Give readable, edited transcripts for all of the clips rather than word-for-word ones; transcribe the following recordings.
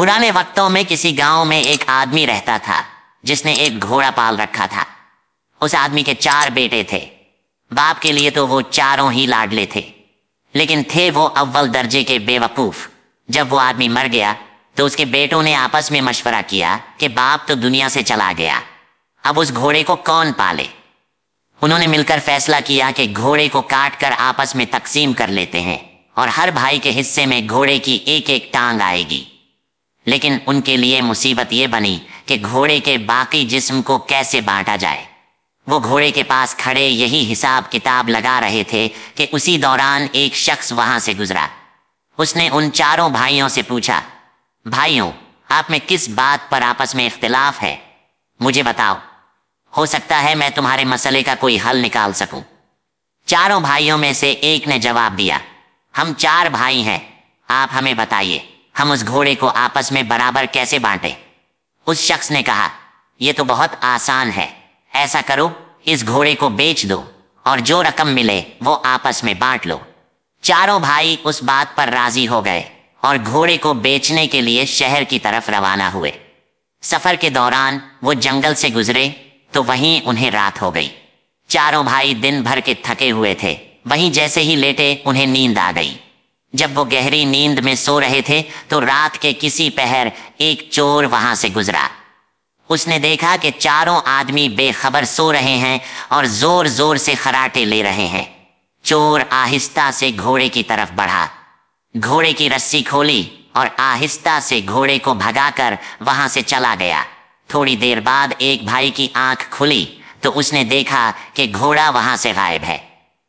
पुराने वक्तों में किसी गांव में एक आदमी रहता था जिसने एक घोड़ा पाल रखा था। उस आदमी के 4 बेटे थे। बाप के लिए तो वो चारों ही लाडले थे, लेकिन थे वो अव्वल दर्जे के बेवकूफ। जब वो आदमी मर गया तो उसके बेटों ने आपस में मशवरा किया कि बाप तो दुनिया से चला गया, अब उस घोड़े को कौन पाले। उन्होंने मिलकर फैसला किया कि घोड़े को काट कर आपस में तकसीम कर लेते हैं और हर भाई के हिस्से में घोड़े की एक एक टांग आएगी। लेकिन उनके लिए मुसीबत ये बनी कि घोड़े के बाकी जिस्म को कैसे बांटा जाए। वो घोड़े के पास खड़े यही हिसाब किताब लगा रहे थे कि उसी दौरान एक शख्स वहां से गुजरा। उसने उन चारों भाइयों से पूछा, भाइयों, आप में किस बात पर आपस में इख्तिलाफ है, मुझे बताओ, हो सकता है मैं तुम्हारे मसले का कोई हल निकाल सकूं। चारों भाइयों में से एक ने जवाब दिया, हम 4 भाई हैं, आप हमें बताइए हम उस घोड़े को आपस में बराबर कैसे बांटें। उस शख्स ने कहा, यह तो बहुत आसान है, ऐसा करो, इस घोड़े को बेच दो और जो रकम मिले वो आपस में बांट लो। चारों भाई उस बात पर राजी हो गए और घोड़े को बेचने के लिए शहर की तरफ रवाना हुए। सफर के दौरान वो जंगल से गुजरे तो वहीं उन्हें रात हो गई। चारों भाई दिन भर के थके हुए थे, वहीं जैसे ही लेटे उन्हें नींद आ गई। जब वो गहरी नींद में सो रहे थे तो रात के किसी पहर एक चोर वहां से गुजरा। उसने देखा कि चारों आदमी बेखबर सो रहे हैं और जोर जोर से खराटे ले रहे हैं। चोर आहिस्ता से घोड़े की तरफ बढ़ा, घोड़े की रस्सी खोली और आहिस्ता से घोड़े को भगाकर वहां से चला गया। थोड़ी देर बाद एक भाई की आंख खुली तो उसने देखा कि घोड़ा वहां से गायब है।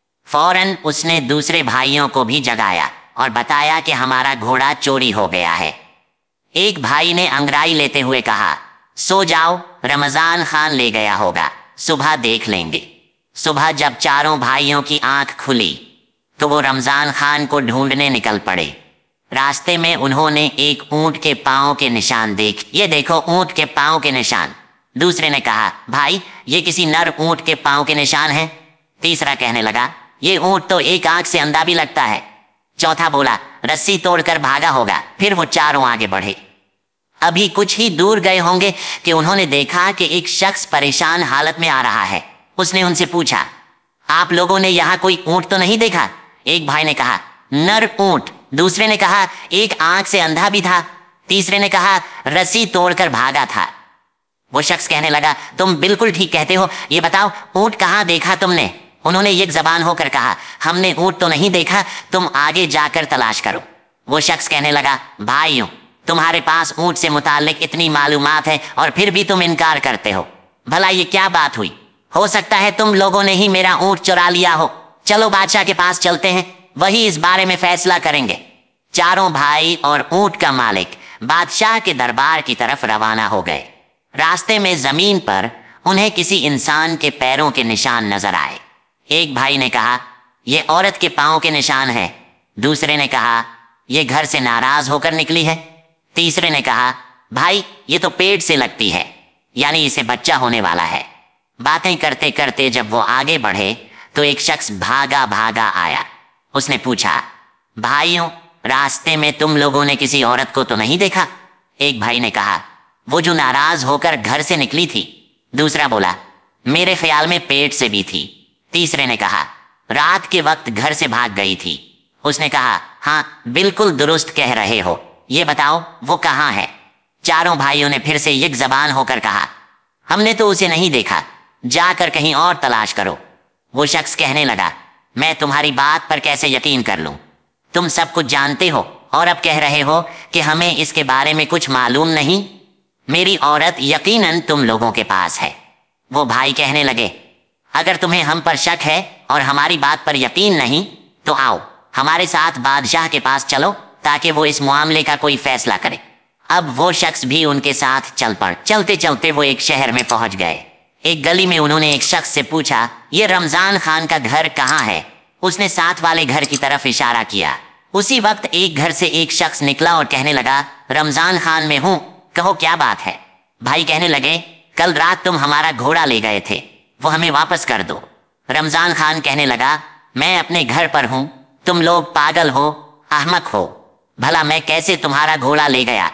फौरन उसने दूसरे भाइयों को भी जगाया और बताया कि हमारा घोड़ा चोरी हो गया है। एक भाई ने अंगड़ाई लेते हुए कहा, सो जाओ, रमजान खान ले गया होगा, सुबह देख लेंगे। सुबह जब चारों भाइयों की आंख खुली तो वो रमजान खान को ढूंढने निकल पड़े। रास्ते में उन्होंने एक ऊंट के पांव के निशान देख, ये देखो ऊंट के पांव के निशान। दूसरे ने कहा, भाई ये किसी नर ऊंट के पांव के निशान हैं। तीसरा कहने लगा, ये ऊंट तो एक आंख से अंधा भी लगता है। चौथा बोला, रस्सी तोड़कर भागा होगा। फिर वो चारों आगे बढ़े। अभी कुछ ही दूर गए होंगे कि उन्होंने देखा कि एक शख्स परेशान हालत में आ रहा है। उसने उनसे पूछा, आप लोगों ने यहाँ कोई ऊंट तो नहीं देखा? एक भाई ने कहा, नर ऊंट। दूसरे ने कहा, एक आंख से अंधा भी था। तीसरे ने कहा, रस्सी तोड़कर भागा था। वो शख्स कहने लगा, तुम बिल्कुल ठीक कहते हो, ये बताओ ऊंट कहाँ देखा तुमने? उन्होंने एक जबान होकर कहा, हमने ऊंट तो नहीं देखा, तुम आगे जाकर तलाश करो। वो शख्स कहने लगा, भाइयों, तुम्हारे पास ऊंट से मुताल्लिक इतनी मालूमात है और फिर भी तुम इनकार करते हो। भला ये क्या बात हुई? हो सकता है तुम लोगों ने ही मेरा ऊंट चुरा लिया हो। चलो बादशाह के पास चलते हैं, वही इस बारे में फैसला करेंगे। चारों भाई और ऊंट का मालिक बादशाह के दरबार की तरफ रवाना हो गए। रास्ते में जमीन पर उन्हें किसी इंसान के पैरों के निशान नजर आए। एक भाई ने कहा, यह औरत के पांव के निशान है। दूसरे ने कहा, यह घर से नाराज होकर निकली है। तीसरे ने कहा, भाई ये तो पेट से लगती है, यानी इसे बच्चा होने वाला है। बातें करते करते जब वो आगे बढ़े तो एक शख्स भागा भागा आया। उसने पूछा, भाइयों, रास्ते में तुम लोगों ने किसी औरत को तो नहीं देखा? एक भाई ने कहा, वो जो नाराज होकर घर से निकली थी। दूसरा बोला, मेरे ख्याल में पेट से भी थी। तीसरे ने कहा, रात के वक्त घर से भाग गई थी। उसने कहा, हाँ बिल्कुल दुरुस्त कह रहे हो, ये बताओ वो कहाँ है? चारों भाइयों ने फिर से एक जबान होकर कहा, हमने तो उसे नहीं देखा, जाकर कहीं और तलाश करो। वो शख्स कहने लगा, मैं तुम्हारी बात पर कैसे यकीन कर लूं? तुम सब कुछ जानते हो और अब कह रहे हो कि हमें इसके बारे में कुछ मालूम नहीं। मेरी औरत यकीनन तुम लोगों के पास है। वो भाई कहने लगे, अगर तुम्हें हम पर शक है और हमारी बात पर यकीन नहीं तो आओ हमारे साथ बादशाह के पास चलो ताकि वो इस मामले का कोई फैसला करे। अब वो शख्स भी उनके साथ चल पड़। चलते चलते वो एक शहर में पहुंच गए। एक गली में उन्होंने एक शख्स से पूछा, ये रमजान खान का घर कहाँ है? उसने साथ वाले घर की तरफ इशारा किया। उसी वक्त एक घर से एक शख्स निकला और कहने लगा, रमजान खान में हूँ, कहो क्या बात है? भाई कहने लगे, कल रात तुम हमारा घोड़ा ले गए थे, वो हमें वापस कर दो। रमजान खान कहने लगा, मैं अपने घर पर हूँ, तुम लोग पागल हो, अहमक हो, भला मैं कैसे तुम्हारा घोड़ा ले गया?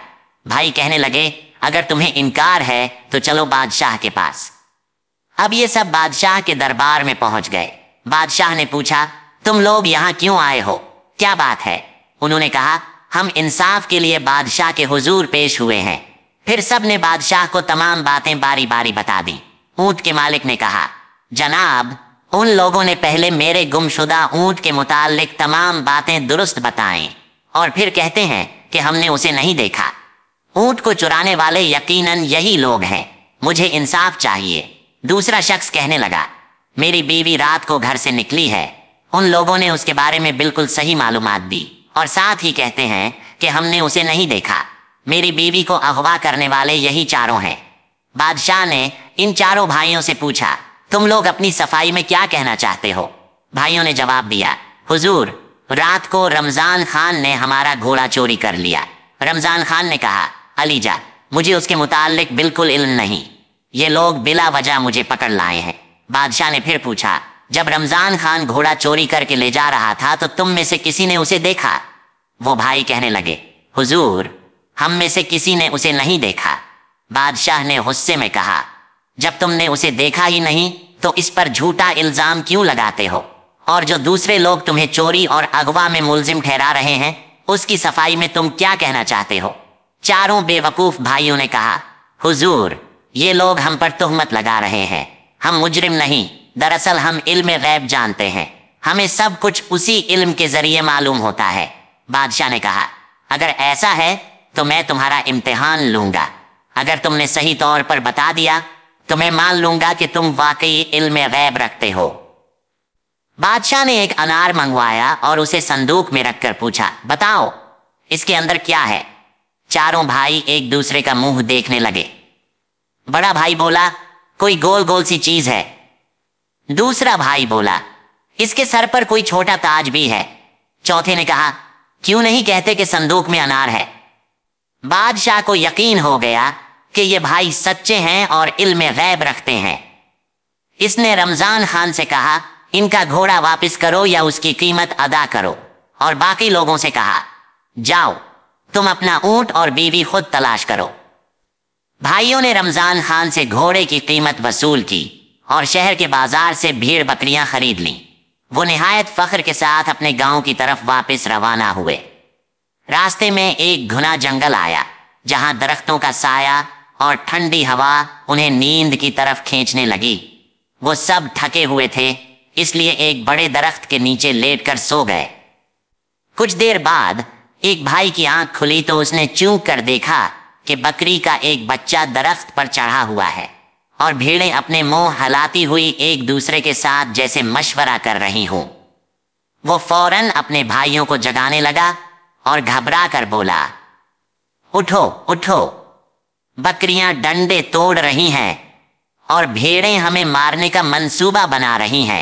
भाई कहने लगे, अगर तुम्हें इनकार है तो चलो बादशाह के पास। अब ये सब बादशाह के दरबार में पहुंच गए। बादशाह ने पूछा, तुम लोग यहाँ क्यों आए हो, क्या बात है? उन्होंने कहा, हम इंसाफ के लिए बादशाह के हुजूर पेश हुए हैं। फिर सब ने बादशाह को तमाम बातें बारी बारी बता दी। ऊंट के मालिक ने कहा, जनाब, उन लोगों ने पहले मेरे गुमशुदा ऊंट के मुतालिक तमाम बातें दुरुस्त बताएं और फिर कहते हैं कि हमने उसे नहीं देखा। ऊंट को चुराने वाले यकीनन यही लोग हैं, मुझे इंसाफ चाहिए। दूसरा शख्स कहने लगा, मेरी बीवी रात को घर से निकली है। उन लोगों ने उसके बारे में बिल्कुल सही मालूमात दी और साथ ही कहते हैं कि हमने उसे नहीं देखा। मेरी बीवी को अगवा करने वाले यही चारों हैं। बादशाह ने इन चारों भाइयों से पूछा, तुम लोग अपनी सफाई में क्या कहना चाहते हो? भाइयों ने जवाब दिया, हुजूर, रात को रमजान खान ने हमारा घोड़ा चोरी कर लिया। रमजान खान ने कहा, अलीजा, मुझे उसके मुतालिक बिल्कुल इल्म नहीं, ये लोग बिला वजह मुझे पकड़ लाए हैं। बादशाह ने फिर पूछा, जब रमजान खान घोड़ा चोरी करके ले जा रहा था तो तुम में से किसी ने उसे देखा? वो भाई कहने लगे, हुजूर, हम में से किसी ने उसे नहीं देखा। बादशाह ने गुस्से में कहा, जब तुमने उसे देखा ही नहीं तो इस पर झूठा इल्जाम क्यों लगाते हो? और जो दूसरे लोग तुम्हें चोरी और अगवा में मुलजिम ठहरा रहे हैं, उसकी सफाई में तुम क्या कहना चाहते हो? चारों बेवकूफ भाइयों ने कहा, हुजूर, ये लोग हम पर तुहमत लगा रहे हैं। हम मुजरिम नहीं, दरअसल हम इल्म गैब जानते हैं। हमें सब कुछ उसी इल्म के जरिए मालूम होता है। बादशाह ने कहा, अगर ऐसा है तो मैं तुम्हारा इम्तिहान लूंगा। अगर तुमने सही तौर पर बता दिया तो मैं मान लूंगा कि तुम वाकई इल्म गैब रखते हो। बादशाह ने एक अनार मंगवाया और उसे संदूक में रखकर पूछा, बताओ इसके अंदर क्या है? चारों भाई एक दूसरे का मुंह देखने लगे। बड़ा भाई बोला, कोई गोल गोल सी चीज है। दूसरा भाई बोला, इसके सर पर कोई छोटा ताज भी है। चौथे ने कहा, क्यों नहीं कहते कि संदूक में अनार है? बादशाह को यकीन हो गया कि ये भाई सच्चे हैं और इल्म गैब रखते हैं। इसने रमजान खान से कहा, इनका घोड़ा वापस करो या उसकी कीमत अदा करो। और बाकी लोगों से कहा, जाओ तुम अपना ऊंट और बीवी खुद तलाश करो। भाइयों ने रमजान खान से घोड़े की कीमत वसूल की और शहर के बाजार से भेड़ बकरियां खरीद लीं। वो निहायत फख्र के साथ अपने गांव की तरफ वापस रवाना हुए। रास्ते में एक घना जंगल आया जहां दरख्तों का साया और ठंडी हवा उन्हें नींद की तरफ खींचने लगी। वो सब थके हुए थे, इसलिए एक बड़े दरख्त के नीचे लेटकर सो गए। कुछ देर बाद एक भाई की आंख खुली तो उसने चूक कर देखा कि बकरी का एक बच्चा दरख्त पर चढ़ा हुआ है और भेड़ें अपने मुंह हिलाती हुई एक दूसरे के साथ जैसे मशवरा कर रही हों। वो फौरन अपने भाइयों को जगाने लगा और घबरा कर बोला, उठो उठो, बकरियां डंडे तोड़ रही हैं और भेड़ें हमें मारने का मंसूबा बना रही हैं।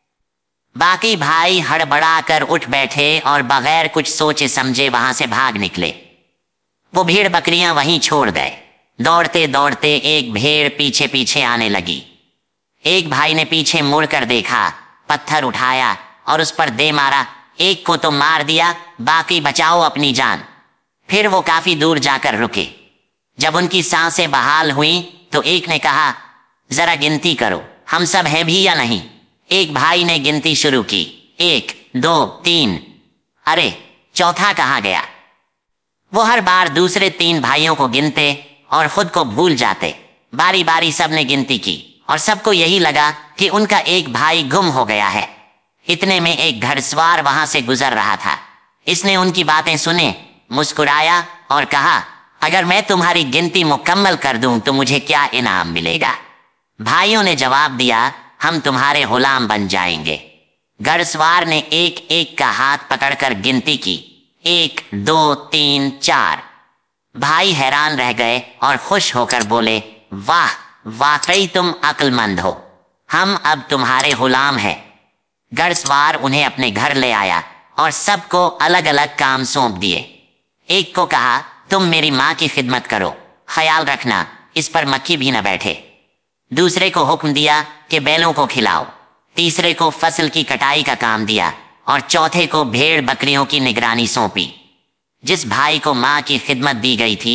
बाकी भाई हड़बड़ा कर उठ बैठे और बगैर कुछ सोचे समझे वहां से भाग निकले। वो भेड़ बकरियां वहीं छोड़ गए। दौड़ते दौड़ते एक भेड़ पीछे पीछे आने लगी। एक भाई ने पीछे मुड़कर देखा, पत्थर उठाया और उस पर दे मारा। एक को तो मार दिया, बाकी बचाओ अपनी जान। फिर वो काफी दूर जाकर रुके। जब उनकी सांसें बहाल हुई तो एक ने कहा, जरा गिनती करो, हम सब हैं भी या नहीं? एक भाई ने गिनती शुरू की, 1 2 3। अरे चौथा कहाँ गया? वो हर बार दूसरे 3 भाइयों को गिनते और खुद को भूल जाते। बारी बारी सबने गिनती की और सबको यही लगा कि उनका एक भाई गुम हो गया है। इतने में एक घड़सवार वहां से गुजर रहा था। इसने उनकी बातें सुने, मुस्कुराया और कहा, अगर मैं तुम्हारी गिनती मुकम्मल कर दूं तो मुझे क्या इनाम मिलेगा? भाइयों ने जवाब दिया, हम तुम्हारे गुलाम बन जाएंगे। घड़सवार ने एक एक का हाथ पकड़कर गिनती की, 1 2 3 4। भाई हैरान रह गए और खुश होकर बोले, वाह, वाकई तुम अक्लमंद हो, हम अब तुम्हारे गुलाम हैं। घड़सवार उन्हें अपने घर ले आया और सबको अलग अलग काम सौंप दिए। एक को कहा, तुम मेरी माँ की खिदमत करो, ख्याल रखना इस पर मक्खी भी न बैठे। दूसरे को हुक्म दिया कि बैलों को खिलाओ। तीसरे को फसल की कटाई का काम दिया और चौथे को भेड़ बकरियों की निगरानी सौंपी। जिस भाई को माँ की खिदमत दी गई थी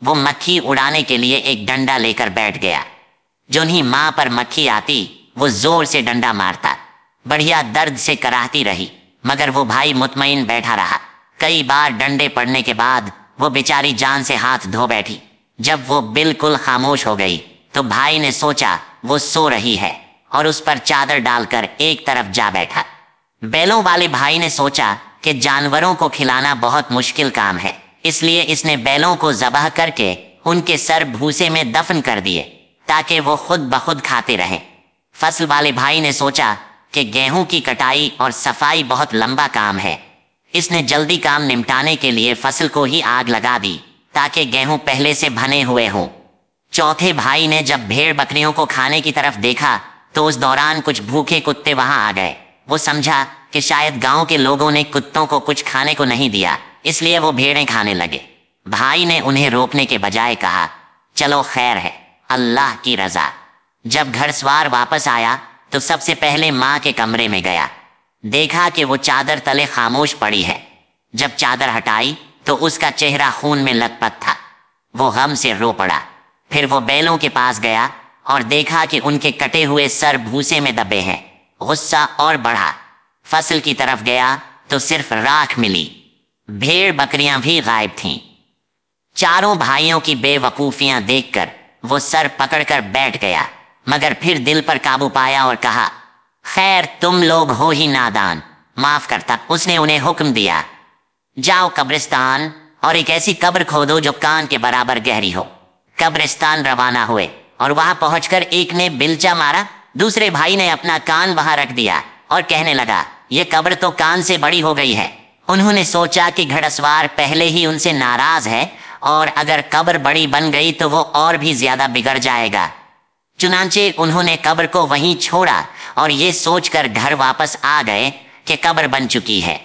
वो मक्खी उड़ाने के लिए एक डंडा लेकर बैठ गया। जो ही माँ पर मक्खी आती वो जोर से डंडा मारता। बढ़िया दर्द से कराहती रही, मगर वो भाई मुतमईन बैठा रहा। कई बार डंडे पड़ने के बाद वो बेचारी जान से हाथ धो बैठी। जब वो बिल्कुल खामोश हो गई तो भाई ने सोचा वो सो रही है और उस पर चादर डालकर एक तरफ जा बैठा। बैलों वाले भाई ने सोचा कि जानवरों को खिलाना बहुत मुश्किल काम है, इसलिए इसने बैलों को ज़बह करके उनके सर भूसे में दफन कर दिए ताकि वो खुद ब खुद खाते रहें। फसल वाले भाई ने सोचा कि गेहूं की कटाई और सफाई बहुत लंबा काम है। इसने जल्दी काम निपटाने के लिए फसल को ही आग लगा दी ताकि गेहूं पहले से भने हुए हों। चौथे भाई ने जब भेड़ बकरियों को खाने की तरफ देखा तो उस दौरान कुछ भूखे कुत्ते वहां आ गए। वो समझा कि शायद गांव के लोगों ने कुत्तों को कुछ खाने को नहीं दिया, इसलिए वो भेड़ें खाने लगे। भाई ने उन्हें रोकने के बजाय कहा, चलो खैर है, अल्लाह की रजा। जब घरसवार वापस आया तो सबसे पहले माँ के कमरे में गया। देखा कि वो चादर तले खामोश पड़ी है। जब चादर हटाई तो उसका चेहरा खून में लथपथ था। वो गम से रो पड़ा। फिर वो बैलों के पास गया और देखा कि उनके कटे हुए सर भूसे में दबे हैं। गुस्सा और बढ़ा। फसल की तरफ गया तो सिर्फ राख मिली। भेड़ बकरियां भी गायब थीं। चारों भाइयों की बेवकूफियां देखकर वो सर पकड़कर बैठ गया, मगर फिर दिल पर काबू पाया और कहा, खैर तुम लोग हो ही नादान, माफ करता। उसने उन्हें हुक्म दिया, जाओ कब्रिस्तान और एक ऐसी कब्र खोदो जो कान के बराबर गहरी हो। कब्रिस्तान रवाना हुए और वहां पहुंचकर एक ने बिलचा मारा। दूसरे भाई ने अपना कान वहां रख दिया और कहने लगा, ये कब्र तो कान से बड़ी हो गई है। उन्होंने सोचा कि घड़सवार पहले ही उनसे नाराज है और अगर कब्र बड़ी बन गई तो वो और भी ज्यादा बिगड़ जाएगा। चुनांचे उन्होंने कब्र को वहीं छोड़ा और ये सोचकर घर वापस आ गए कि कब्र बन चुकी है।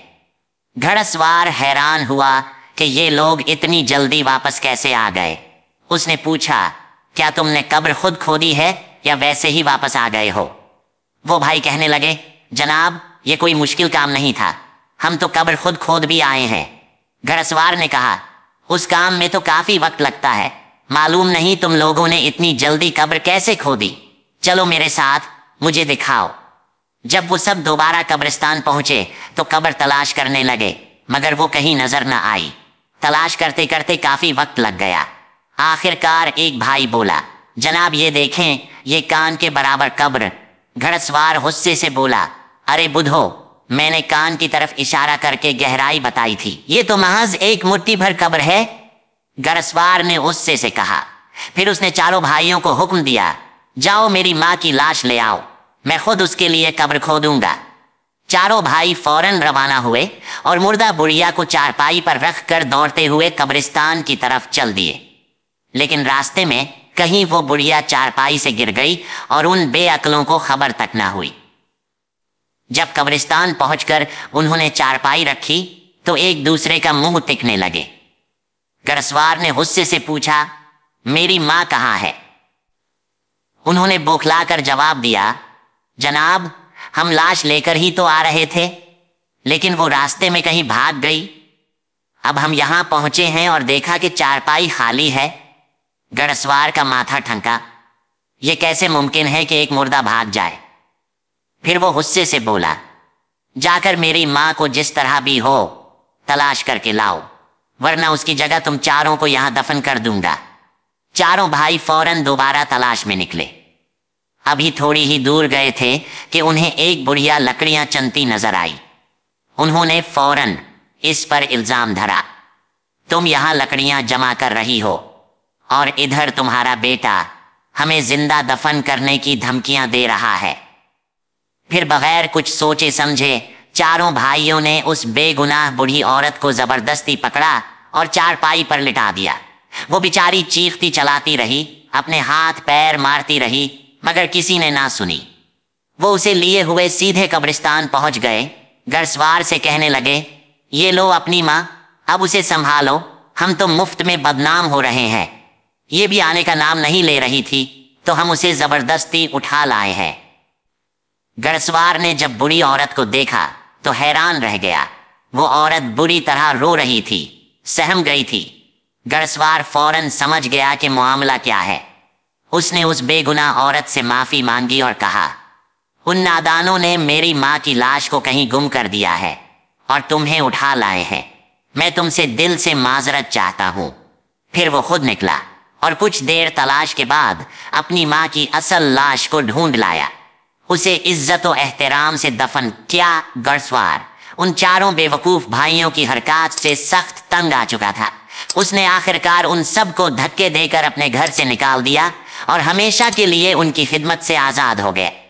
घड़सवार हैरान हुआ कि ये लोग इतनी जल्दी वापस कैसे आ गए। उसने पूछा, क्या तुमने कब्र खुद खोदी है या वैसे ही वापस आ गए हो? वो भाई कहने लगे, जनाब ये कोई मुश्किल काम नहीं था, हम तो कब्र खुद खोद भी आए हैं। घड़सवार ने कहा, उस काम में तो काफी वक्त लगता है, मालूम नहीं तुम लोगों ने इतनी जल्दी कब्र कैसे खोदी। चलो मेरे साथ, मुझे दिखाओ। जब वो सब दोबारा कब्रिस्तान पहुंचे तो कब्र तलाश करने लगे, मगर वो कहीं नजर न आई। तलाश करते करते काफी वक्त लग गया। आखिरकार एक भाई बोला, जनाब ये देखें, ये कान के बराबर कब्र। घड़सवार गुस्से से बोला, अरे बुद्धो, मैंने कान की तरफ इशारा करके गहराई बताई थी, ये तो महज एक मुट्ठी भर कब्र है। घड़सवार ने गुस्से से कहा। फिर उसने चारों भाइयों को हुक्म दिया, जाओ मेरी माँ की लाश ले आओ, मैं खुद उसके लिए कब्र खोदूंगा। चारों भाई फौरन रवाना हुए और मुर्दा बुढ़िया को चारपाई पर रख कर दौड़ते हुए कब्रिस्तान की तरफ चल दिए। लेकिन रास्ते में कहीं वो बुढ़िया चारपाई से गिर गई और उन बेअक्लों को खबर तक ना हुई। जब कब्रिस्तान पहुंचकर उन्होंने चारपाई रखी तो एक दूसरे का मुंह तिकने लगे। घड़सवार ने गुस्से से पूछा, मेरी माँ कहाँ है? उन्होंने बौखलाकर जवाब दिया, जनाब हम लाश लेकर ही तो आ रहे थे, लेकिन वो रास्ते में कहीं भाग गई। अब हम यहां पहुंचे हैं और देखा कि चारपाई खाली है। घड़सवार का माथा ठनका। यह कैसे मुमकिन है कि एक मुर्दा भाग जाए? फिर वो गुस्से से बोला, जाकर मेरी माँ को जिस तरह भी हो तलाश करके लाओ, वरना उसकी जगह तुम चारों को यहां दफन कर दूंगा। चारों भाई फौरन दोबारा तलाश में निकले। अभी थोड़ी ही दूर गए थे कि उन्हें एक बुढ़िया लकड़ियां चनती नजर आई। उन्होंने फौरन इस पर इल्जाम धरा, तुम यहां लकड़ियां जमा कर रही हो और इधर तुम्हारा बेटा हमें जिंदा दफन करने की धमकियां दे रहा है। फिर बगैर कुछ सोचे समझे चारों भाइयों ने उस बेगुनाह बूढ़ी औरत को जबरदस्ती पकड़ा और चारपाई पर लिटा दिया। वो बेचारी चीखती चलाती रही, अपने हाथ पैर मारती रही, मगर किसी ने ना सुनी। वो उसे लिए हुए सीधे कब्रिस्तान पहुंच गए। घड़सवार से कहने लगे, ये लो अपनी माँ, अब उसे संभालो, हम तो मुफ्त में बदनाम हो रहे हैं। ये भी आने का नाम नहीं ले रही थी तो हम उसे जबरदस्ती उठा लाए हैं। घड़सवार ने जब बुरी औरत को देखा तो हैरान रह गया। वो औरत बुरी तरह रो रही थी, सहम गई थी। घुड़सवार फौरन समझ गया कि मामला क्या है। उसने उस बेगुनाह औरत से माफी मांगी और कहा, उन नादानों ने मेरी माँ की लाश को कहीं गुम कर दिया है और तुम्हें उठा लाए हैं। मैं तुमसे दिल से माजरत चाहता हूँ। फिर वो खुद निकला और कुछ देर तलाश के बाद अपनी माँ की असल लाश को ढूंढ लाया। उसे इज्जत और एहतराम से दफन किया। घुड़सवार उन चारों बेवकूफ भाइयों की हरकत से सख्त तंग आ चुका था। उसने आखिरकार उन सब को धक्के देकर अपने घर से निकाल दिया और हमेशा के लिए उनकी खिदमत से आजाद हो गए।